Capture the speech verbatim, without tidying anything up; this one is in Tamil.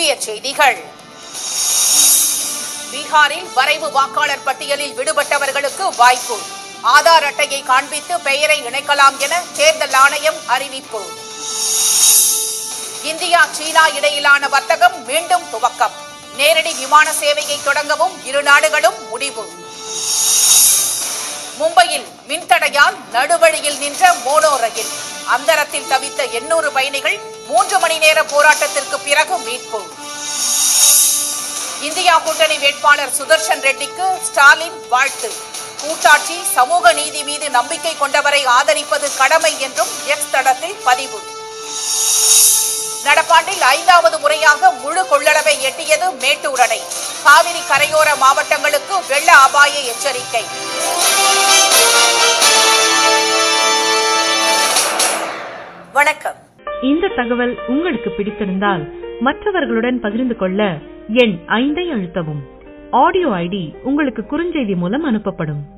முக்கிய செய்திகள். பீகாரில் வரைவு வாக்காளர் பட்டியலில் விடுபட்டவர்களுக்கு வாய்ப்பு. ஆதார் அட்டையை காண்பித்து பெயரை இணைக்கலாம் என தேர்தல் ஆணையம் அறிவிப்பு. இந்தியா சீனா இடையிலான வர்த்தகம் மீண்டும் துவக்கம். நேரடி விமான சேவையை தொடங்கவும் இரு நாடுகளும் முடிவு. மும்பையில் மின்தடையால் நடுவழியில் நின்ற மோனோ ரயில். அந்தரத்தில் தவித்த எண்ணூறு பயணிகள் மூன்று மணி நேர போராட்டத்திற்கு பிறகு மீட்பு. இந்தியா கூட்டணி வேட்பாளர் சுதர்ஷன் ரெட்டிக்கு ஸ்டாலின் வாழ்த்து. கூட்டாட்சி, சமூக நீதி மீது நம்பிக்கை கொண்டவரை ஆதரிப்பது கடமை என்றும் எக்ஸ் தளத்தில் பதிவு. நடப்பாண்டில் ஐந்தாவது முறையாக முழு கொள்ளளவை எட்டியது மேட்டூர் அணை. காவிரி கரையோர மாவட்டங்களுக்கு வெள்ள அபாய எச்சரிக்கை. வணக்கம். இந்த தகவல் உங்களுக்கு பிடித்திருந்தால் மற்றவர்களுடன் பகிர்ந்து கொள்ள எண் ஐந்தை அழுத்தவும். ஆடியோ ஐடி உங்களுக்கு குறுஞ்செய்தி மூலம் அனுப்பப்படும்.